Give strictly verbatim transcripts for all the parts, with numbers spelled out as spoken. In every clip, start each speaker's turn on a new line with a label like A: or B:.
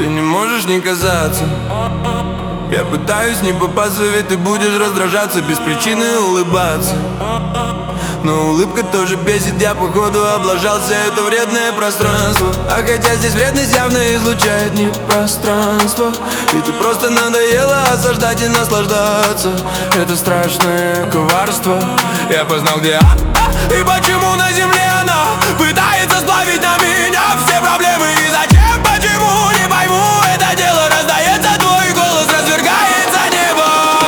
A: ты не можешь не казаться. Я пытаюсь не попасться, ведь ты будешь раздражаться, без причины улыбаться. Но улыбка тоже бесит, я походу облажался, это вредное пространство. А хотя здесь вредность явно излучает не пространство. И ты просто надоела осаждать и наслаждаться. Это страшное коварство. Я познал, где а, а, и почему на земле она пытается сплавить на меня все проблемы. И зачем, почему, не пойму, это дело раздается, твой голос развергается небо.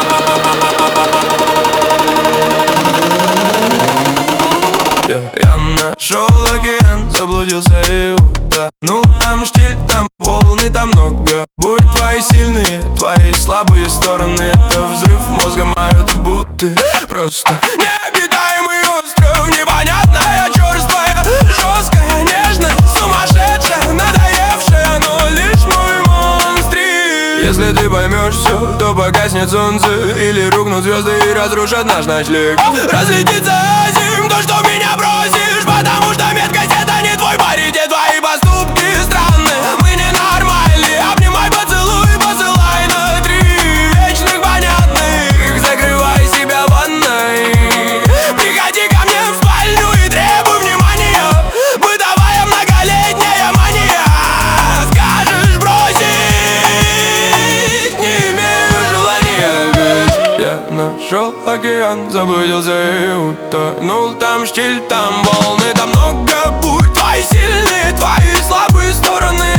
A: Я нашел океан, заблудился и утонул. Там штиль, там волны, там много бурь. Твои сильные, твои слабые стороны. Это взрыв мозга, мают будто просто необитаемый остров. Непонятная, черствая, жесткая, нежная, сумасшедшая, надоевшая, но лишь мой монстрик. Если ты поймешь все, то погаснет солнце, или рухнут звезды и разрушат наш ночлег. Разлетится зим, то, что меня бросишь, потому что меткость это не твой паритет. Твои поступки странные, мы ненормальные. Обнимай, поцелуй, посылай на три вечных понятных. Закрывай себя в ванной, приходи ко мне в спальню и требуй внимания. Бытовая многолетняя мания. Скажешь бросить, не имею желания. Ведь я нашел океан, заблудился и утонул. Там штиль, там волны, там много бурь. Твои сильные, твои слабые стороны.